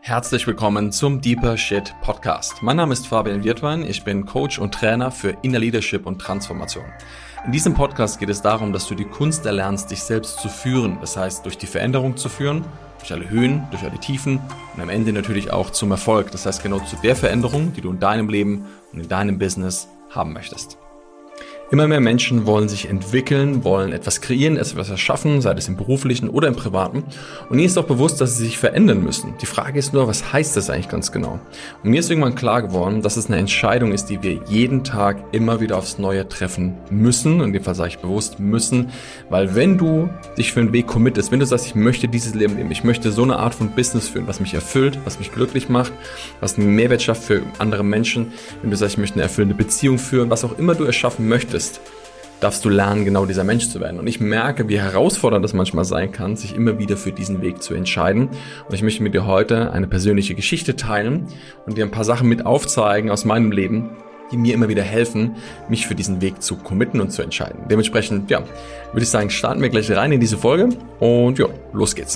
Herzlich willkommen zum Deeper Shit Podcast. Mein Name ist Fabian Wirtwein, ich bin Coach und Trainer für Inner Leadership und Transformation. In diesem Podcast geht es darum, dass du die Kunst erlernst, dich selbst zu führen. Das heißt, durch die Veränderung zu führen, durch alle Höhen, durch alle Tiefen und am Ende natürlich auch zum Erfolg. Das heißt, genau zu der Veränderung, die du in deinem Leben und in deinem Business haben möchtest. Immer mehr Menschen wollen sich entwickeln, wollen etwas kreieren, etwas erschaffen, sei es im beruflichen oder im privaten. Und ihnen ist auch bewusst, dass sie sich verändern müssen. Die Frage ist nur, was heißt das eigentlich ganz genau? Und mir ist irgendwann klar geworden, dass es eine Entscheidung ist, die wir jeden Tag immer wieder aufs Neue treffen müssen. Und in dem Fall sage ich bewusst müssen, weil wenn du dich für einen Weg committest, wenn du sagst, ich möchte dieses Leben leben, ich möchte so eine Art von Business führen, was mich erfüllt, was mich glücklich macht, was einen Mehrwert schafft für andere Menschen, wenn du sagst, ich möchte eine erfüllende Beziehung führen, was auch immer du erschaffen möchtest, darfst du lernen, genau dieser Mensch zu werden. Und ich merke, wie herausfordernd das manchmal sein kann, sich immer wieder für diesen Weg zu entscheiden. Und ich möchte mit dir heute eine persönliche Geschichte teilen und dir ein paar Sachen mit aufzeigen aus meinem Leben, die mir immer wieder helfen, mich für diesen Weg zu committen und zu entscheiden. Dementsprechend, würde ich sagen, starten wir gleich rein in diese Folge und los geht's.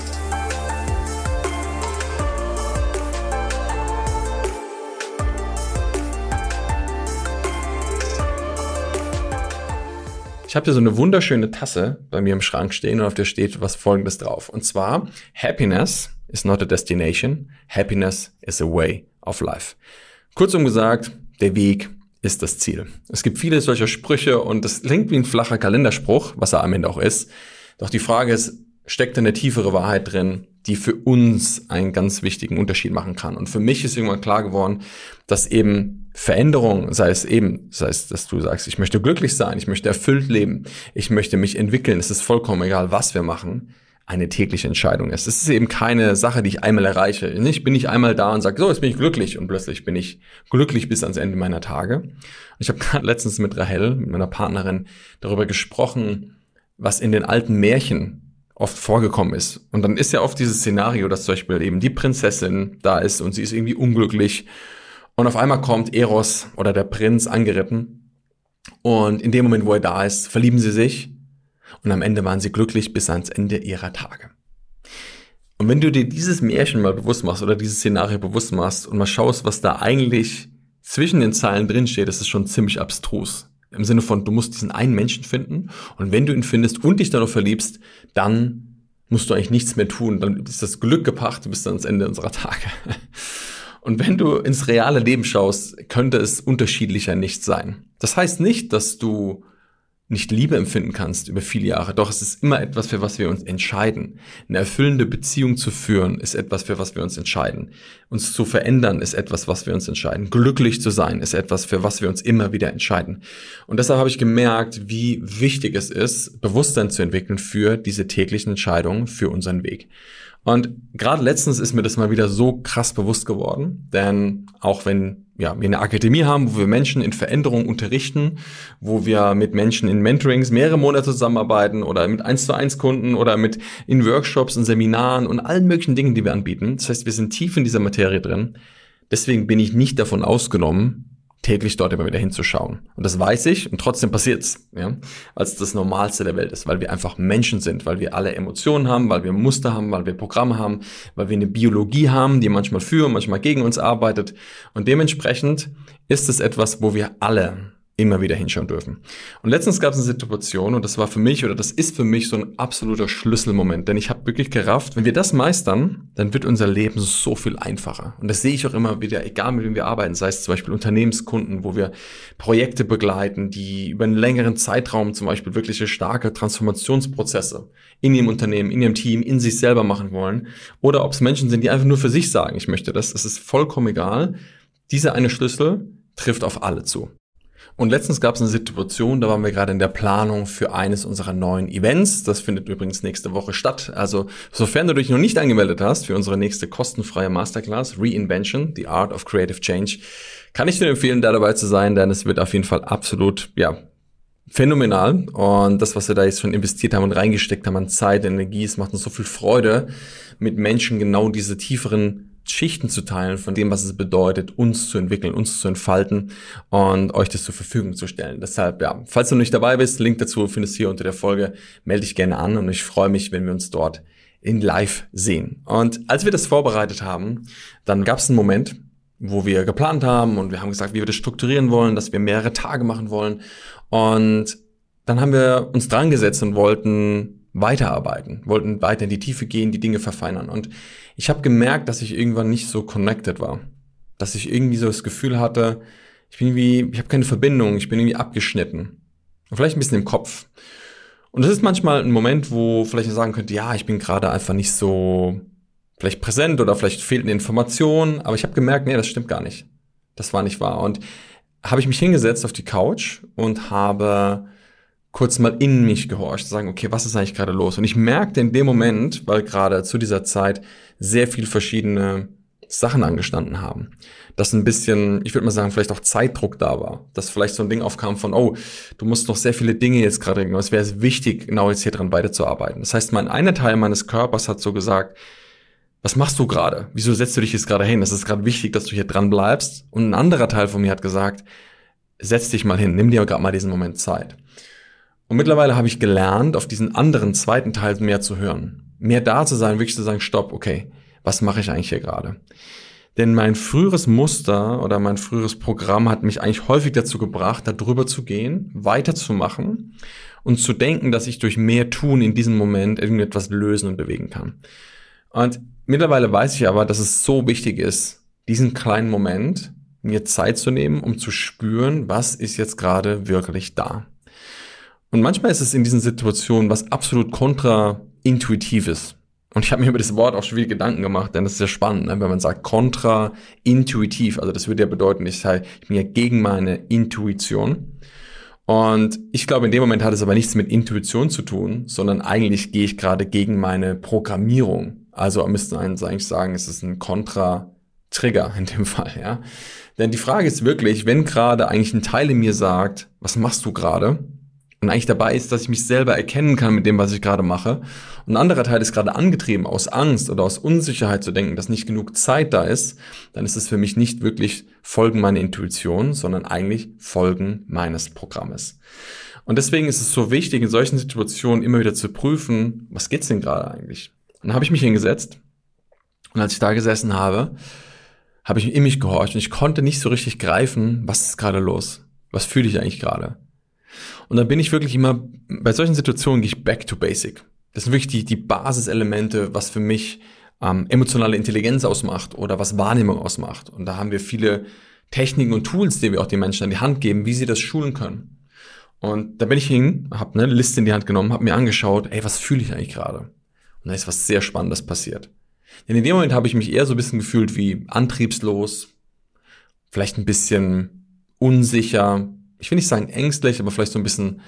Ich habe hier so eine wunderschöne Tasse bei mir im Schrank stehen und auf der steht was Folgendes drauf. Und zwar, Happiness is not a destination, happiness is a way of life. Kurzum gesagt, der Weg ist das Ziel. Es gibt viele solcher Sprüche und das klingt wie ein flacher Kalenderspruch, was er am Ende auch ist. Doch die Frage ist, steckt da eine tiefere Wahrheit drin, die für uns einen ganz wichtigen Unterschied machen kann. Und für mich ist irgendwann klar geworden, dass eben Veränderung, sei es, dass du sagst, ich möchte glücklich sein, ich möchte erfüllt leben, ich möchte mich entwickeln, es ist vollkommen egal, was wir machen, eine tägliche Entscheidung ist. Es ist eben keine Sache, die ich einmal erreiche. Ich bin nicht einmal da und sage, so, jetzt bin ich glücklich und plötzlich bin ich glücklich bis ans Ende meiner Tage. Und ich habe gerade letztens mit Rahel, mit meiner Partnerin, darüber gesprochen, was in den alten Märchen oft vorgekommen ist. Und dann ist ja oft dieses Szenario, dass zum Beispiel eben die Prinzessin da ist und sie ist irgendwie unglücklich und auf einmal kommt Eros oder der Prinz angeritten und in dem Moment, wo er da ist, verlieben sie sich und am Ende waren sie glücklich bis ans Ende ihrer Tage. Und wenn du dir dieses Märchen mal bewusst machst oder dieses Szenario bewusst machst und mal schaust, was da eigentlich zwischen den Zeilen drinsteht, das ist schon ziemlich abstrus. Im Sinne von, du musst diesen einen Menschen finden und wenn du ihn findest und dich dann noch verliebst, dann musst du eigentlich nichts mehr tun. Dann ist das Glück gepachtet bis ans Ende unserer Tage. Und wenn du ins reale Leben schaust, könnte es unterschiedlicher nicht sein. Das heißt nicht, dass du nicht Liebe empfinden kannst über viele Jahre. Doch es ist immer etwas, für was wir uns entscheiden. Eine erfüllende Beziehung zu führen, ist etwas, für was wir uns entscheiden. Uns zu verändern, ist etwas, was wir uns entscheiden. Glücklich zu sein, ist etwas, für was wir uns immer wieder entscheiden. Und deshalb habe ich gemerkt, wie wichtig es ist, Bewusstsein zu entwickeln für diese täglichen Entscheidungen, für unseren Weg. Und gerade letztens ist mir das mal wieder so krass bewusst geworden, denn auch wenn wir eine Akademie haben, wo wir Menschen in Veränderung unterrichten, wo wir mit Menschen in Mentorings mehrere Monate zusammenarbeiten oder mit 1:1 Kunden oder in Workshops und Seminaren und allen möglichen Dingen, die wir anbieten. Das heißt, wir sind tief in dieser Materie drin. Deswegen bin ich nicht davon ausgenommen, täglich dort immer wieder hinzuschauen. Und das weiß ich und trotzdem passiert's, weil es das Normalste der Welt ist, weil wir einfach Menschen sind, weil wir alle Emotionen haben, weil wir Muster haben, weil wir Programme haben, weil wir eine Biologie haben, die manchmal für, manchmal gegen uns arbeitet. Und dementsprechend ist es etwas, wo wir alle immer wieder hinschauen dürfen. Und letztens gab es eine Situation und das ist für mich so ein absoluter Schlüsselmoment, denn ich habe wirklich gerafft, wenn wir das meistern, dann wird unser Leben so viel einfacher. Und das sehe ich auch immer wieder, egal mit wem wir arbeiten, sei es zum Beispiel Unternehmenskunden, wo wir Projekte begleiten, die über einen längeren Zeitraum zum Beispiel wirkliche starke Transformationsprozesse in ihrem Unternehmen, in ihrem Team, in sich selber machen wollen. Oder ob es Menschen sind, die einfach nur für sich sagen, ich möchte das, es ist vollkommen egal. Dieser eine Schlüssel trifft auf alle zu. Und letztens gab es eine Situation, da waren wir gerade in der Planung für eines unserer neuen Events. Das findet übrigens nächste Woche statt. Also sofern du dich noch nicht angemeldet hast für unsere nächste kostenfreie Masterclass Reinvention, The Art of Creative Change, kann ich dir empfehlen, da dabei zu sein, denn es wird auf jeden Fall absolut, phänomenal. Und das, was wir da jetzt schon investiert haben und reingesteckt haben an Zeit, Energie, es macht uns so viel Freude, mit Menschen genau diese tieferen Schichten zu teilen von dem, was es bedeutet, uns zu entwickeln, uns zu entfalten und euch das zur Verfügung zu stellen. Deshalb, falls du nicht dabei bist, Link dazu findest du hier unter der Folge, melde dich gerne an und ich freue mich, wenn wir uns dort in live sehen. Und als wir das vorbereitet haben, dann gab es einen Moment, wo wir geplant haben und wir haben gesagt, wie wir das strukturieren wollen, dass wir mehrere Tage machen wollen. Und dann haben wir uns dran gesetzt und wollten weiterarbeiten, wollten weiter in die Tiefe gehen, die Dinge verfeinern. Und ich habe gemerkt, dass ich irgendwann nicht so connected war. Dass ich irgendwie so das Gefühl hatte, ich habe keine Verbindung, ich bin irgendwie abgeschnitten. Und vielleicht ein bisschen im Kopf. Und das ist manchmal ein Moment, wo vielleicht sagen könnte, ja, ich bin gerade einfach nicht so vielleicht präsent oder vielleicht fehlt eine Information, aber ich habe gemerkt, nee, das stimmt gar nicht. Das war nicht wahr. Und habe ich mich hingesetzt auf die Couch und habe kurz mal in mich gehorcht, zu sagen, okay, was ist eigentlich gerade los? Und ich merkte in dem Moment, weil gerade zu dieser Zeit sehr viel verschiedene Sachen angestanden haben, dass ein bisschen, ich würde mal sagen, vielleicht auch Zeitdruck da war, dass vielleicht so ein Ding aufkam von, oh, du musst noch sehr viele Dinge jetzt gerade regeln, es wäre wichtig, genau jetzt hier dran weiterzuarbeiten. Das heißt, einer Teil meines Körpers hat so gesagt, was machst du gerade? Wieso setzt du dich jetzt gerade hin? Es ist gerade wichtig, dass du hier dran bleibst. Und ein anderer Teil von mir hat gesagt, setz dich mal hin, nimm dir gerade mal diesen Moment Zeit. Und mittlerweile habe ich gelernt, auf diesen anderen zweiten Teil mehr zu hören. Mehr da zu sein, wirklich zu sagen, stopp, okay, was mache ich eigentlich hier gerade? Denn mein früheres Muster oder mein früheres Programm hat mich eigentlich häufig dazu gebracht, da drüber zu gehen, weiterzumachen und zu denken, dass ich durch mehr Tun in diesem Moment irgendetwas lösen und bewegen kann. Und mittlerweile weiß ich aber, dass es so wichtig ist, diesen kleinen Moment mir Zeit zu nehmen, um zu spüren, was ist jetzt gerade wirklich da. Und manchmal ist es in diesen Situationen was absolut kontraintuitives. Und ich habe mir über das Wort auch schon wieder Gedanken gemacht, denn das ist ja spannend, ne? Wenn man sagt kontraintuitiv, also das würde ja bedeuten, ich bin ja gegen meine Intuition. Und ich glaube, in dem Moment hat es aber nichts mit Intuition zu tun, sondern eigentlich gehe ich gerade gegen meine Programmierung. Also müssten eigentlich sagen, es ist ein Kontra-Trigger in dem Fall, ja. Denn die Frage ist wirklich, wenn gerade eigentlich ein Teil in mir sagt, was machst du gerade? Und eigentlich dabei ist, dass ich mich selber erkennen kann mit dem, was ich gerade mache. Und ein anderer Teil ist gerade angetrieben, aus Angst oder aus Unsicherheit zu denken, dass nicht genug Zeit da ist, dann ist es für mich nicht wirklich Folgen meiner Intuition, sondern eigentlich Folgen meines Programmes. Und deswegen ist es so wichtig, in solchen Situationen immer wieder zu prüfen, was geht's denn gerade eigentlich? Und dann habe ich mich hingesetzt und als ich da gesessen habe, habe ich in mich gehorcht und ich konnte nicht so richtig greifen, was ist gerade los? Was fühle ich eigentlich gerade? Und dann bin ich wirklich immer, bei solchen Situationen gehe ich back to basic. Das sind wirklich die Basiselemente, was für mich emotionale Intelligenz ausmacht oder was Wahrnehmung ausmacht. Und da haben wir viele Techniken und Tools, die wir auch den Menschen an die Hand geben, wie sie das schulen können. Und da bin ich hin, habe eine Liste in die Hand genommen, habe mir angeschaut, ey, was fühle ich eigentlich gerade? Und da ist was sehr Spannendes passiert. Denn in dem Moment habe ich mich eher so ein bisschen gefühlt wie antriebslos, vielleicht ein bisschen unsicher, ich will nicht sagen ängstlich, aber vielleicht so ein bisschen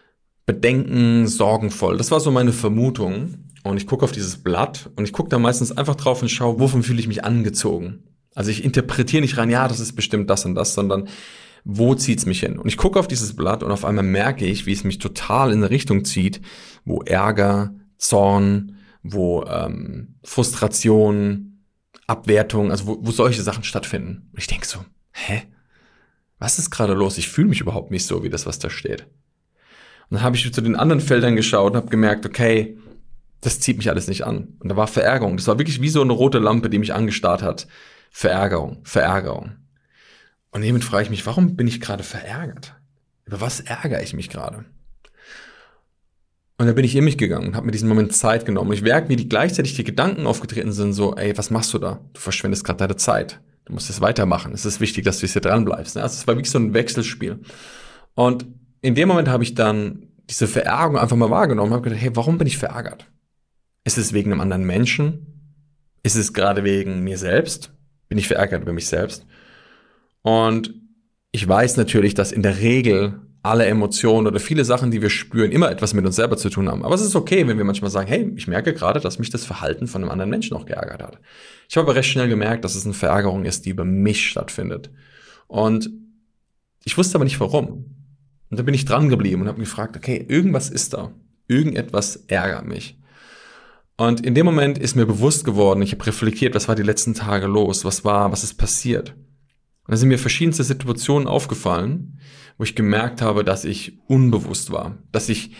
Bedenken, sorgenvoll. Das war so meine Vermutung. Und ich gucke auf dieses Blatt und ich gucke da meistens einfach drauf und schaue, wovon fühle ich mich angezogen. Also ich interpretiere nicht rein, ja, das ist bestimmt das und das, sondern wo zieht's mich hin? Und ich gucke auf dieses Blatt und auf einmal merke ich, wie es mich total in eine Richtung zieht, wo Ärger, Zorn, wo Frustration, Abwertung, also wo solche Sachen stattfinden. Und ich denke so, hä? Was ist gerade los? Ich fühle mich überhaupt nicht so, wie das, was da steht. Und dann habe ich zu den anderen Feldern geschaut und habe gemerkt, okay, das zieht mich alles nicht an. Und da war Verärgerung. Das war wirklich wie so eine rote Lampe, die mich angestarrt hat. Verärgerung. Und hiermit frage ich mich, warum bin ich gerade verärgert? Über was ärgere ich mich gerade? Und dann bin ich in mich gegangen und habe mir diesen Moment Zeit genommen. Und ich merke, wie gleichzeitig die Gedanken aufgetreten sind, so, ey, was machst du da? Du verschwendest gerade deine Zeit. Du musst es weitermachen. Es ist wichtig, dass du jetzt hier dran bleibst. Also es war wirklich so ein Wechselspiel. Und in dem Moment habe ich dann diese Verärgerung einfach mal wahrgenommen und habe gedacht, hey, warum bin ich verärgert? Ist es wegen einem anderen Menschen? Ist es gerade wegen mir selbst? Bin ich verärgert über mich selbst? Und ich weiß natürlich, dass in der Regel alle Emotionen oder viele Sachen, die wir spüren, immer etwas mit uns selber zu tun haben. Aber es ist okay, wenn wir manchmal sagen, hey, ich merke gerade, dass mich das Verhalten von einem anderen Menschen auch geärgert hat. Ich habe aber recht schnell gemerkt, dass es eine Verärgerung ist, die über mich stattfindet. Und ich wusste aber nicht, warum. Und da bin ich dran geblieben und habe gefragt, okay, irgendwas ist da. Irgendetwas ärgert mich. Und in dem Moment ist mir bewusst geworden, ich habe reflektiert, was war die letzten Tage los? Was ist passiert? Und da sind mir verschiedenste Situationen aufgefallen, wo ich gemerkt habe, dass ich unbewusst war. Dass ich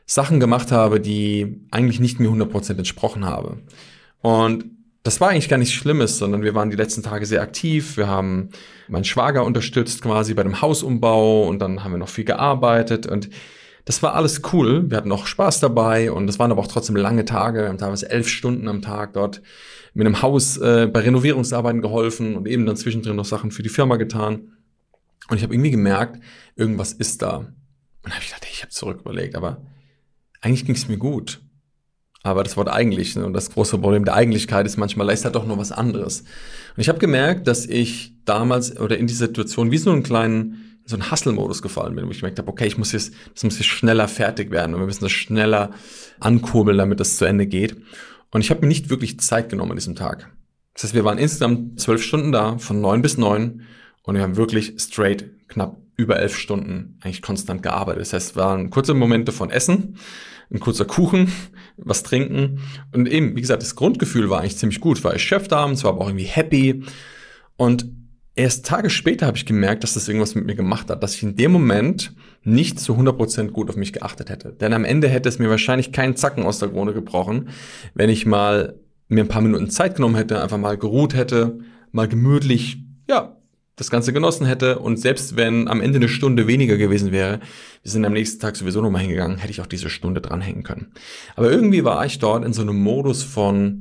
Sachen gemacht habe, die eigentlich nicht mir 100% entsprochen habe. Und das war eigentlich gar nichts Schlimmes, sondern wir waren die letzten Tage sehr aktiv. Wir haben meinen Schwager unterstützt quasi bei dem Hausumbau und dann haben wir noch viel gearbeitet und das war alles cool. Wir hatten auch Spaß dabei und es waren aber auch trotzdem lange Tage. Wir haben teilweise 11 Stunden am Tag dort mit einem Haus bei Renovierungsarbeiten geholfen und eben dann zwischendrin noch Sachen für die Firma getan. Und ich habe irgendwie gemerkt, irgendwas ist da. Und dann habe ich gedacht, ich habe zurück überlegt, aber eigentlich ging es mir gut. Aber das Wort eigentlich, ne, und das große Problem der Eigentlichkeit ist manchmal, da ist halt doch noch was anderes. Und ich habe gemerkt, dass ich damals oder in dieser Situation wie so einen Hustle-Modus gefallen bin, wo ich gemerkt habe, okay, das muss jetzt schneller fertig werden und wir müssen das schneller ankurbeln, damit das zu Ende geht. Und ich habe mir nicht wirklich Zeit genommen an diesem Tag. Das heißt, wir waren insgesamt 12 Stunden da, von 9 bis 9 und wir haben wirklich straight knapp über 11 Stunden eigentlich konstant gearbeitet. Das heißt, es waren kurze Momente von Essen, ein kurzer Kuchen, was trinken. Und eben, wie gesagt, das Grundgefühl war eigentlich ziemlich gut. Ich war erschöpft abends, war aber auch irgendwie happy. Und erst Tage später habe ich gemerkt, dass das irgendwas mit mir gemacht hat, dass ich in dem Moment nicht zu 100% gut auf mich geachtet hätte. Denn am Ende hätte es mir wahrscheinlich keinen Zacken aus der Krone gebrochen, wenn ich mal mir ein paar Minuten Zeit genommen hätte, einfach mal geruht hätte, mal gemütlich, das Ganze genossen hätte und selbst wenn am Ende eine Stunde weniger gewesen wäre, wir sind am nächsten Tag sowieso nochmal hingegangen, hätte ich auch diese Stunde dranhängen können. Aber irgendwie war ich dort in so einem Modus von,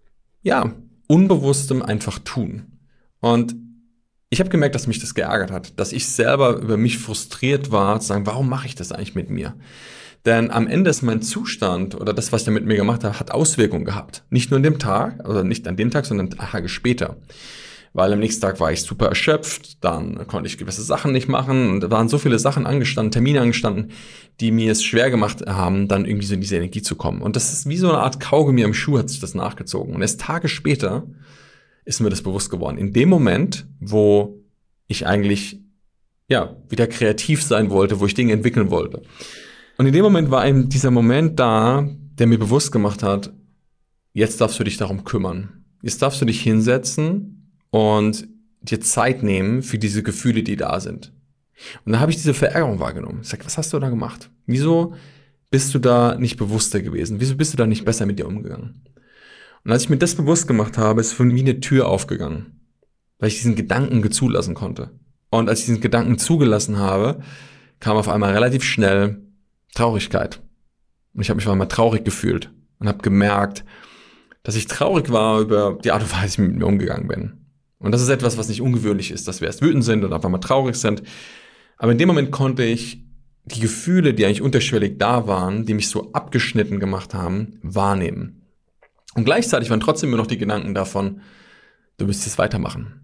unbewusstem einfach tun. Und ich habe gemerkt, dass mich das geärgert hat, dass ich selber über mich frustriert war, zu sagen, warum mache ich das eigentlich mit mir? Denn am Ende ist mein Zustand oder das, was ich da mit mir gemacht habe, hat Auswirkungen gehabt. Nicht nur an dem Tag, also nicht an dem Tag, sondern Tage später. Weil am nächsten Tag war ich super erschöpft, dann konnte ich gewisse Sachen nicht machen und da waren so viele Sachen angestanden, Termine angestanden, die mir es schwer gemacht haben, dann irgendwie so in diese Energie zu kommen. Und das ist wie so eine Art Kaugummi am Schuh, hat sich das nachgezogen. Und erst Tage später ist mir das bewusst geworden. In dem Moment, wo ich eigentlich wieder kreativ sein wollte, wo ich Dinge entwickeln wollte. Und in dem Moment war eben dieser Moment da, der mir bewusst gemacht hat, jetzt darfst du dich darum kümmern. Jetzt darfst du dich hinsetzen und dir Zeit nehmen für diese Gefühle, die da sind. Und dann habe ich diese Verärgerung wahrgenommen. Ich sage, was hast du da gemacht? Wieso bist du da nicht bewusster gewesen? Wieso bist du da nicht besser mit dir umgegangen? Und als ich mir das bewusst gemacht habe, ist für mich eine Tür aufgegangen, weil ich diesen Gedanken zulassen konnte. Und als ich diesen Gedanken zugelassen habe, kam auf einmal relativ schnell Traurigkeit. Und ich habe mich auf einmal traurig gefühlt und habe gemerkt, dass ich traurig war über die Art und Weise, wie ich mit mir umgegangen bin. Und das ist etwas, was nicht ungewöhnlich ist, dass wir erst wütend sind und einfach mal traurig sind. Aber in dem Moment konnte ich die Gefühle, die eigentlich unterschwellig da waren, die mich so abgeschnitten gemacht haben, wahrnehmen. Und gleichzeitig waren trotzdem immer noch die Gedanken davon, du müsst jetzt weitermachen.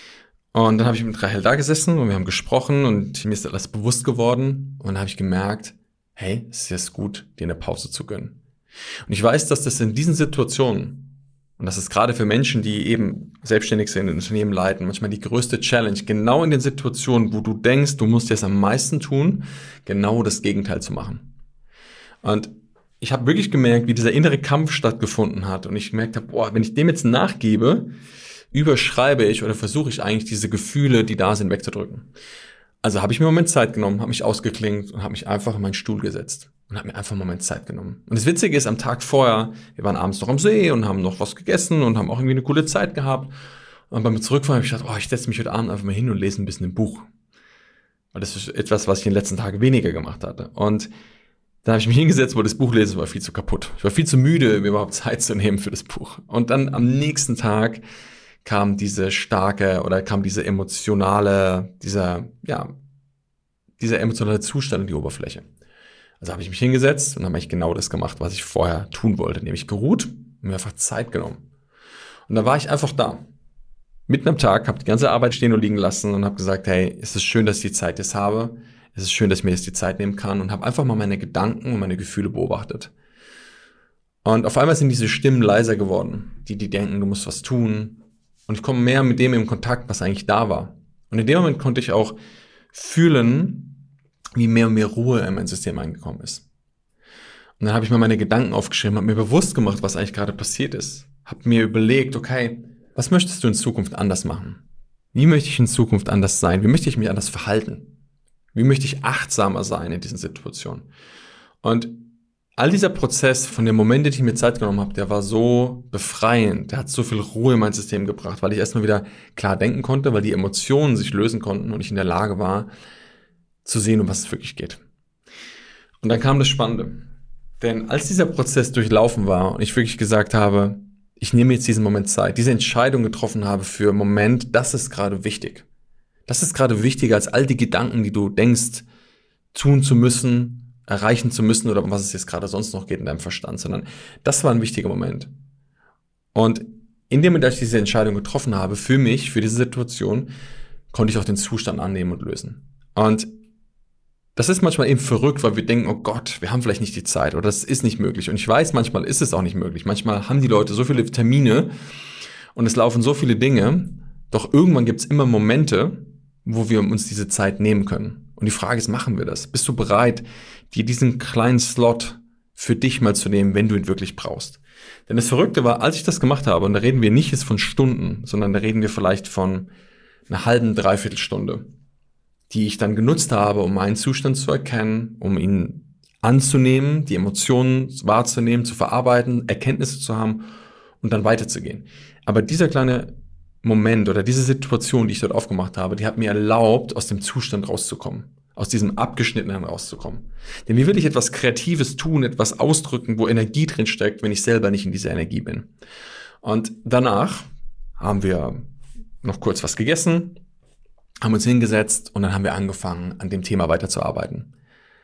Und dann habe ich mit Rahel da gesessen und wir haben gesprochen und mir ist alles bewusst geworden. Und dann habe ich gemerkt, hey, es ist jetzt gut, dir eine Pause zu gönnen. Und ich weiß, dass das in diesen Situationen, und das ist gerade für Menschen, die eben selbstständig sind, ein Unternehmen leiten, manchmal die größte Challenge, genau in den Situationen, wo du denkst, du musst jetzt am meisten tun, genau das Gegenteil zu machen. Und ich habe wirklich gemerkt, wie dieser innere Kampf stattgefunden hat und ich gemerkt habe, wenn ich dem jetzt nachgebe, überschreibe ich oder versuche ich eigentlich diese Gefühle, die da sind, wegzudrücken. Also habe ich mir einen Moment Zeit genommen, habe mich ausgeklinkt und habe mich einfach in meinen Stuhl gesetzt. Und habe mir einfach einen Moment Zeit genommen. Und das Witzige ist, am Tag vorher, wir waren abends noch am See und haben noch was gegessen und haben auch irgendwie eine coole Zeit gehabt. Und beim Zurückfahren habe ich gedacht, ich setze mich heute Abend einfach mal hin und lese ein bisschen ein Buch. Weil das ist etwas, was ich in den letzten Tagen weniger gemacht hatte. Und dann habe ich mich hingesetzt, weil das Buch lesen war viel zu kaputt. Ich war viel zu müde, mir überhaupt Zeit zu nehmen für das Buch. Und dann am nächsten Tag kam dieser emotionale Zustand in die Oberfläche. Also habe ich mich hingesetzt und habe eigentlich genau das gemacht, was ich vorher tun wollte, nämlich geruht und mir einfach Zeit genommen. Und da war ich einfach da. Mitten am Tag, habe die ganze Arbeit stehen und liegen lassen und habe gesagt, hey, es ist schön, dass ich die Zeit jetzt habe. Es ist schön, dass ich mir jetzt die Zeit nehmen kann und habe einfach mal meine Gedanken und meine Gefühle beobachtet. Und auf einmal sind diese Stimmen leiser geworden, die denken, du musst was tun. Und ich komme mehr mit dem in Kontakt, was eigentlich da war. Und in dem Moment konnte ich auch fühlen, wie mehr und mehr Ruhe in mein System eingekommen ist. Und dann habe ich mir meine Gedanken aufgeschrieben, habe mir bewusst gemacht, was eigentlich gerade passiert ist. Habe mir überlegt, okay, was möchtest du in Zukunft anders machen? Wie möchte ich in Zukunft anders sein? Wie möchte ich mich anders verhalten? Wie möchte ich achtsamer sein in diesen Situationen? Und all dieser Prozess von den Momenten, die ich mir Zeit genommen habe, der war so befreiend, der hat so viel Ruhe in mein System gebracht, weil ich erstmal wieder klar denken konnte, weil die Emotionen sich lösen konnten und ich in der Lage war, zu sehen, um was es wirklich geht. Und dann kam das Spannende. Denn als dieser Prozess durchlaufen war und ich wirklich gesagt habe, ich nehme jetzt diesen Moment Zeit, diese Entscheidung getroffen habe für einen Moment, das ist gerade wichtig. Das ist gerade wichtiger als all die Gedanken, die du denkst, tun zu müssen, erreichen zu müssen oder um was es jetzt gerade sonst noch geht in deinem Verstand, sondern das war ein wichtiger Moment. Und in dem Moment, als ich diese Entscheidung getroffen habe, für mich, für diese Situation, konnte ich auch den Zustand annehmen und lösen. Und das ist manchmal eben verrückt, weil wir denken, oh Gott, wir haben vielleicht nicht die Zeit oder das ist nicht möglich. Und ich weiß, manchmal ist es auch nicht möglich. Manchmal haben die Leute so viele Termine und es laufen so viele Dinge, doch irgendwann gibt es immer Momente, wo wir uns diese Zeit nehmen können. Und die Frage ist, machen wir das? Bist du bereit, dir diesen kleinen Slot für dich mal zu nehmen, wenn du ihn wirklich brauchst? Denn das Verrückte war, als ich das gemacht habe, und da reden wir nicht jetzt von Stunden, sondern da reden wir vielleicht von einer halben, dreiviertel Stunde, die ich dann genutzt habe, um meinen Zustand zu erkennen, um ihn anzunehmen, die Emotionen wahrzunehmen, zu verarbeiten, Erkenntnisse zu haben und dann weiterzugehen. Aber dieser kleine Moment oder diese Situation, die ich dort aufgemacht habe, die hat mir erlaubt, aus dem Zustand rauszukommen, aus diesem Abgeschnittenen rauszukommen. Denn wie will ich etwas Kreatives tun, etwas ausdrücken, wo Energie drin steckt, wenn ich selber nicht in dieser Energie bin? Und danach haben wir noch kurz was gegessen, haben uns hingesetzt und dann haben wir angefangen, an dem Thema weiterzuarbeiten.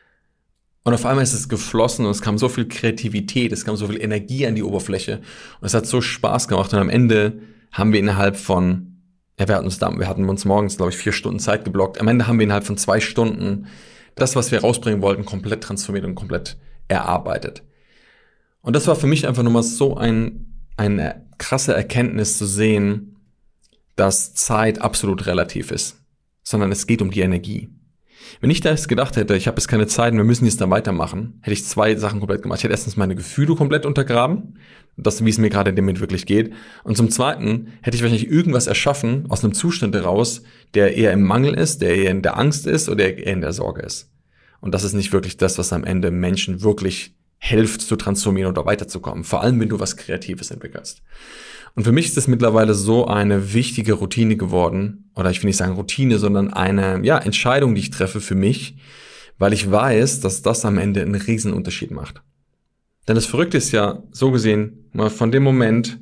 Und auf einmal ist es geflossen und es kam so viel Kreativität, es kam so viel Energie an die Oberfläche und es hat so Spaß gemacht und am Ende haben wir innerhalb von, wir hatten uns morgens, glaube ich, 4 Stunden Zeit geblockt. Am Ende haben wir innerhalb von 2 Stunden das, was wir rausbringen wollten, komplett transformiert und komplett erarbeitet. Und das war für mich einfach nochmal so eine krasse Erkenntnis zu sehen, dass Zeit absolut relativ ist, sondern es geht um die Energie. Wenn ich da jetzt gedacht hätte, ich habe jetzt keine Zeit und wir müssen jetzt da weitermachen, hätte ich 2 Sachen komplett gemacht. Ich hätte erstens meine Gefühle komplett untergraben, das, wie es mir gerade in dem Moment wirklich geht. Und zum Zweiten hätte ich wahrscheinlich irgendwas erschaffen aus einem Zustand heraus, der eher im Mangel ist, der eher in der Angst ist oder eher in der Sorge ist. Und das ist nicht wirklich das, was am Ende Menschen wirklich hilft zu transformieren oder weiterzukommen. Vor allem, wenn du was Kreatives entwickelst. Und für mich ist das mittlerweile so eine wichtige Routine geworden, oder ich will nicht sagen Routine, sondern eine Entscheidung, die ich treffe für mich, weil ich weiß, dass das am Ende einen riesen Unterschied macht. Denn das Verrückte ist ja, so gesehen, mal von dem Moment,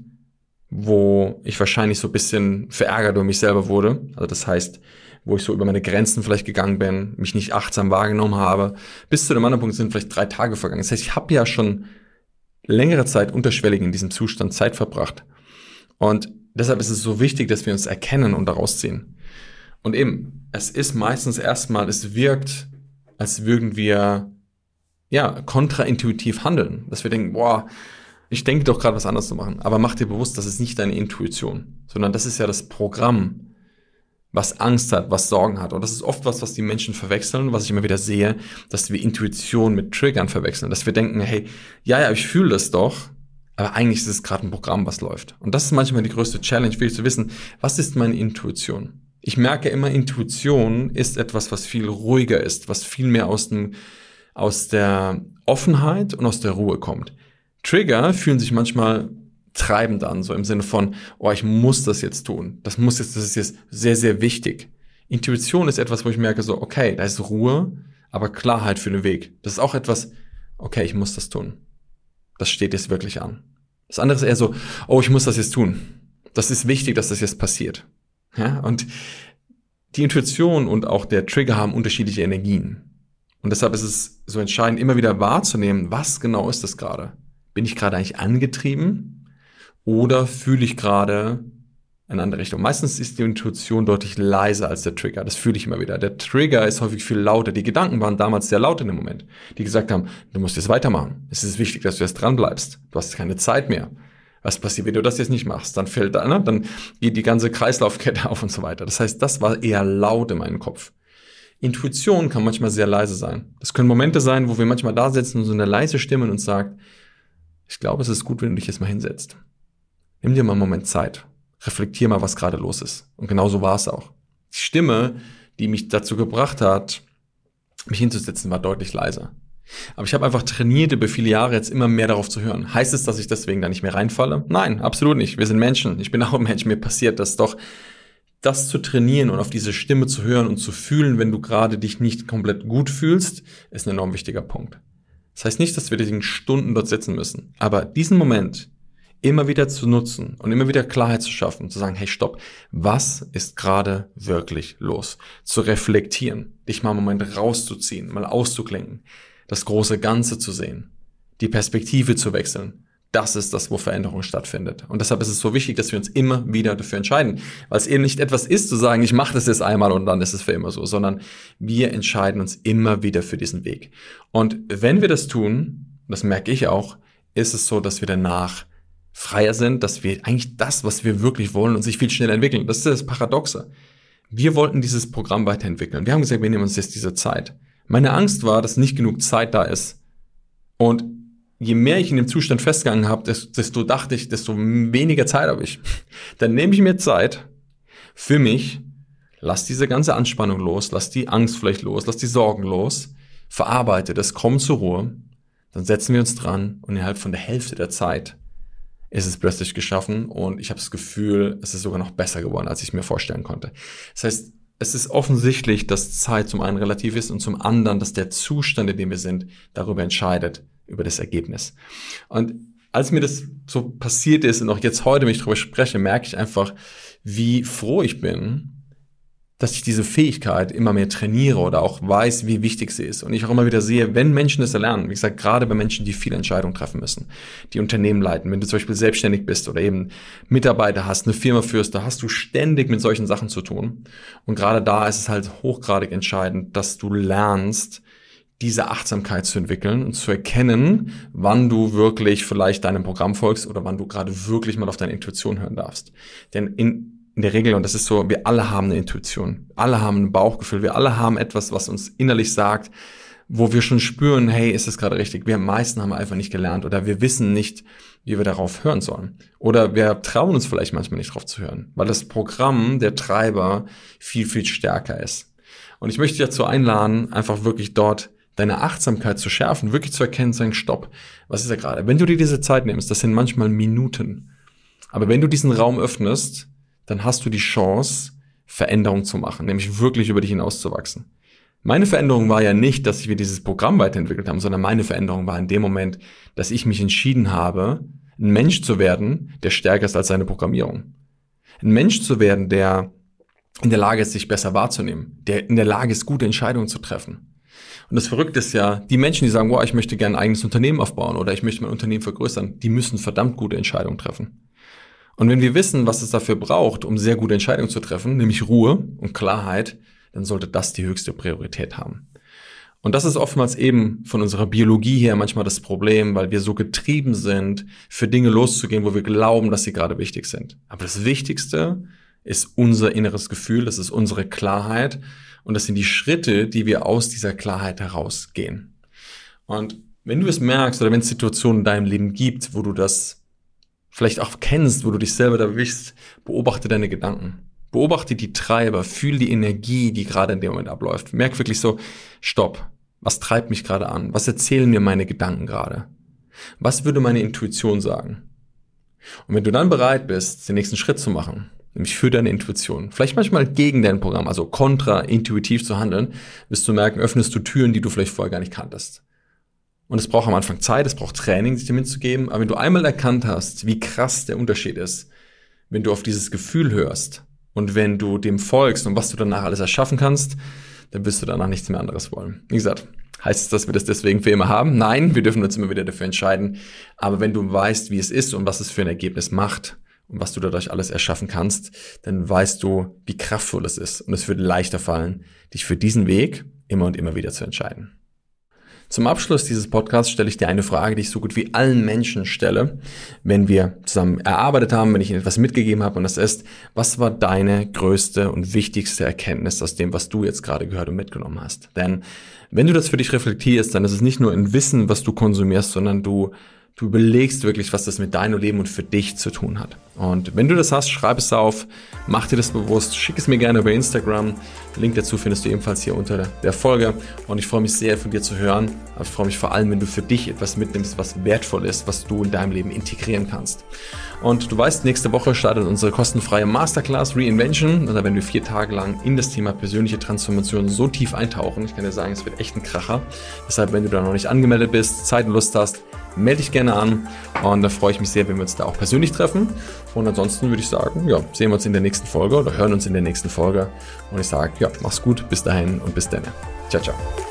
wo ich wahrscheinlich so ein bisschen verärgert über mich selber wurde, also das heißt, wo ich so über meine Grenzen vielleicht gegangen bin, mich nicht achtsam wahrgenommen habe, bis zu dem anderen Punkt sind vielleicht 3 Tage vergangen. Das heißt, ich habe ja schon längere Zeit unterschwellig in diesem Zustand Zeit verbracht. Und deshalb ist es so wichtig, dass wir uns erkennen und daraus ziehen. Und eben, es ist meistens erstmal, es wirkt, als würden wir kontraintuitiv handeln. Dass wir denken, ich denke doch gerade was anderes zu machen. Aber mach dir bewusst, das ist nicht deine Intuition, sondern das ist ja das Programm, was Angst hat, was Sorgen hat. Und das ist oft was die Menschen verwechseln, was ich immer wieder sehe, dass wir Intuition mit Triggern verwechseln. Dass wir denken, hey, ich fühle das doch, aber eigentlich ist es gerade ein Programm, was läuft. Und das ist manchmal die größte Challenge, wirklich zu wissen, was ist meine Intuition? Ich merke immer, Intuition ist etwas, was viel ruhiger ist, was viel mehr aus der Offenheit und aus der Ruhe kommt. Trigger fühlen sich manchmal treibend an, so im Sinne von, ich muss das jetzt tun. Das ist jetzt sehr, sehr wichtig. Intuition ist etwas, wo ich merke so, okay, da ist Ruhe, aber Klarheit für den Weg. Das ist auch etwas, okay, ich muss das tun. Das steht jetzt wirklich an. Das andere ist eher so, ich muss das jetzt tun. Das ist wichtig, dass das jetzt passiert. Ja? Und die Intuition und auch der Trigger haben unterschiedliche Energien. Und deshalb ist es so entscheidend, immer wieder wahrzunehmen, was genau ist das gerade? Bin ich gerade eigentlich angetrieben oder fühle ich gerade in eine andere Richtung? Meistens ist die Intuition deutlich leiser als der Trigger. Das fühle ich immer wieder. Der Trigger ist häufig viel lauter. Die Gedanken waren damals sehr laut in dem Moment, die gesagt haben, du musst jetzt weitermachen. Es ist wichtig, dass du jetzt dran bleibst. Du hast keine Zeit mehr. Was passiert, wenn du das jetzt nicht machst? Dann dann geht die ganze Kreislaufkette auf und so weiter. Das heißt, das war eher laut in meinem Kopf. Intuition kann manchmal sehr leise sein. Das können Momente sein, wo wir manchmal da sitzen und so eine leise Stimme in uns sagt, ich glaube, es ist gut, wenn du dich jetzt mal hinsetzt. Nimm dir mal einen Moment Zeit. Reflektier mal, was gerade los ist. Und genau so war es auch. Die Stimme, die mich dazu gebracht hat, mich hinzusetzen, war deutlich leiser. Aber ich habe einfach trainiert über viele Jahre jetzt immer mehr darauf zu hören. Heißt es, dass ich deswegen da nicht mehr reinfalle? Nein, absolut nicht. Wir sind Menschen. Ich bin auch ein Mensch. Mir passiert das doch. Das zu trainieren und auf diese Stimme zu hören und zu fühlen, wenn du gerade dich nicht komplett gut fühlst, ist ein enorm wichtiger Punkt. Das heißt nicht, dass wir deswegen Stunden dort sitzen müssen. Aber diesen Moment immer wieder zu nutzen und immer wieder Klarheit zu schaffen, zu sagen, hey, stopp, was ist gerade wirklich los? Zu reflektieren, dich mal einen Moment rauszuziehen, mal auszuklinken, das große Ganze zu sehen, die Perspektive zu wechseln. Das ist das, wo Veränderung stattfindet. Und deshalb ist es so wichtig, dass wir uns immer wieder dafür entscheiden. Weil es eben nicht etwas ist, zu sagen, ich mache das jetzt einmal und dann ist es für immer so, sondern wir entscheiden uns immer wieder für diesen Weg. Und wenn wir das tun, das merke ich auch, ist es so, dass wir danach freier sind, dass wir eigentlich das, was wir wirklich wollen, und sich viel schneller entwickeln. Das ist das Paradoxe. Wir wollten dieses Programm weiterentwickeln. Wir haben gesagt, wir nehmen uns jetzt diese Zeit. Meine Angst war, dass nicht genug Zeit da ist. Und je mehr ich in dem Zustand festgegangen habe, desto dachte ich, desto weniger Zeit habe ich. Dann nehme ich mir Zeit für mich, lass diese ganze Anspannung los, lass die Angst vielleicht los, lass die Sorgen los, verarbeite das, komm zur Ruhe, dann setzen wir uns dran und innerhalb von der Hälfte der Zeit ist es plötzlich geschaffen und ich habe das Gefühl, es ist sogar noch besser geworden, als ich mir vorstellen konnte. Das heißt, es ist offensichtlich, dass Zeit zum einen relativ ist und zum anderen, dass der Zustand, in dem wir sind, darüber entscheidet, über das Ergebnis. Und als mir das so passiert ist und auch jetzt heute mich darüber spreche, merke ich einfach, wie froh ich bin, dass ich diese Fähigkeit immer mehr trainiere oder auch weiß, wie wichtig sie ist. Und ich auch immer wieder sehe, wenn Menschen das erlernen, wie gesagt, gerade bei Menschen, die viele Entscheidungen treffen müssen, die Unternehmen leiten, wenn du zum Beispiel selbstständig bist oder eben Mitarbeiter hast, eine Firma führst, da hast du ständig mit solchen Sachen zu tun. Und gerade da ist es halt hochgradig entscheidend, dass du lernst, diese Achtsamkeit zu entwickeln und zu erkennen, wann du wirklich vielleicht deinem Programm folgst oder wann du gerade wirklich mal auf deine Intuition hören darfst. Denn in der Regel, und das ist so, wir alle haben eine Intuition, alle haben ein Bauchgefühl, wir alle haben etwas, was uns innerlich sagt, wo wir schon spüren, hey, ist das gerade richtig? Wir meisten haben einfach nicht gelernt oder wir wissen nicht, wie wir darauf hören sollen. Oder wir trauen uns vielleicht manchmal nicht drauf zu hören, weil das Programm, der Treiber, viel, viel stärker ist. Und ich möchte dich dazu einladen, einfach wirklich dort deine Achtsamkeit zu schärfen, wirklich zu erkennen, zu sagen, stopp, was ist da gerade? Wenn du dir diese Zeit nimmst, das sind manchmal Minuten. Aber wenn du diesen Raum öffnest, dann hast du die Chance, Veränderung zu machen, nämlich wirklich über dich hinauszuwachsen. Meine Veränderung war ja nicht, dass wir dieses Programm weiterentwickelt haben, sondern meine Veränderung war in dem Moment, dass ich mich entschieden habe, ein Mensch zu werden, der stärker ist als seine Programmierung. Ein Mensch zu werden, der in der Lage ist, sich besser wahrzunehmen, der in der Lage ist, gute Entscheidungen zu treffen. Und das Verrückte ist ja, die Menschen, die sagen, wow, ich möchte gerne ein eigenes Unternehmen aufbauen oder ich möchte mein Unternehmen vergrößern, die müssen verdammt gute Entscheidungen treffen. Und wenn wir wissen, was es dafür braucht, um sehr gute Entscheidungen zu treffen, nämlich Ruhe und Klarheit, dann sollte das die höchste Priorität haben. Und das ist oftmals eben von unserer Biologie her manchmal das Problem, weil wir so getrieben sind, für Dinge loszugehen, wo wir glauben, dass sie gerade wichtig sind. Aber das Wichtigste ist unser inneres Gefühl, das ist unsere Klarheit und das sind die Schritte, die wir aus dieser Klarheit herausgehen. Und wenn du es merkst oder wenn es Situationen in deinem Leben gibt, wo du das vielleicht auch kennst, wo du dich selber erwischst, beobachte deine Gedanken. Beobachte die Treiber, fühl die Energie, die gerade in dem Moment abläuft. Merk wirklich so, stopp, was treibt mich gerade an? Was erzählen mir meine Gedanken gerade? Was würde meine Intuition sagen? Und wenn du dann bereit bist, den nächsten Schritt zu machen, nämlich für deine Intuition, vielleicht manchmal gegen dein Programm, also kontraintuitiv zu handeln, wirst du merken, öffnest du Türen, die du vielleicht vorher gar nicht kanntest. Und es braucht am Anfang Zeit, es braucht Training, sich dem mitzugeben. Aber wenn du einmal erkannt hast, wie krass der Unterschied ist, wenn du auf dieses Gefühl hörst und wenn du dem folgst und was du danach alles erschaffen kannst, dann wirst du danach nichts mehr anderes wollen. Wie gesagt, heißt es, dass wir das deswegen für immer haben? Nein, wir dürfen uns immer wieder dafür entscheiden. Aber wenn du weißt, wie es ist und was es für ein Ergebnis macht und was du dadurch alles erschaffen kannst, dann weißt du, wie kraftvoll es ist. Und es wird leichter fallen, dich für diesen Weg immer und immer wieder zu entscheiden. Zum Abschluss dieses Podcasts stelle ich dir eine Frage, die ich so gut wie allen Menschen stelle, wenn wir zusammen erarbeitet haben, wenn ich ihnen etwas mitgegeben habe. Und das ist, was war deine größte und wichtigste Erkenntnis aus dem, was du jetzt gerade gehört und mitgenommen hast? Denn wenn du das für dich reflektierst, dann ist es nicht nur ein Wissen, was du konsumierst, sondern du du überlegst wirklich, was das mit deinem Leben und für dich zu tun hat. Und wenn du das hast, schreib es auf, mach dir das bewusst, schick es mir gerne über Instagram. Link dazu findest du ebenfalls hier unter der Folge. Und ich freue mich sehr, von dir zu hören. Aber ich freue mich vor allem, wenn du für dich etwas mitnimmst, was wertvoll ist, was du in deinem Leben integrieren kannst. Und du weißt, nächste Woche startet unsere kostenfreie Masterclass Reinvention. Da werden wir 4 Tage lang in das Thema persönliche Transformation so tief eintauchen. Ich kann dir sagen, es wird echt ein Kracher. Deshalb, wenn du da noch nicht angemeldet bist, Zeit und Lust hast, melde dich gerne an. Und da freue ich mich sehr, wenn wir uns da auch persönlich treffen. Und ansonsten würde ich sagen, ja, sehen wir uns in der nächsten Folge oder hören uns in der nächsten Folge. Und ich sage, ja, mach's gut, bis dahin und bis dann. Ciao, ciao.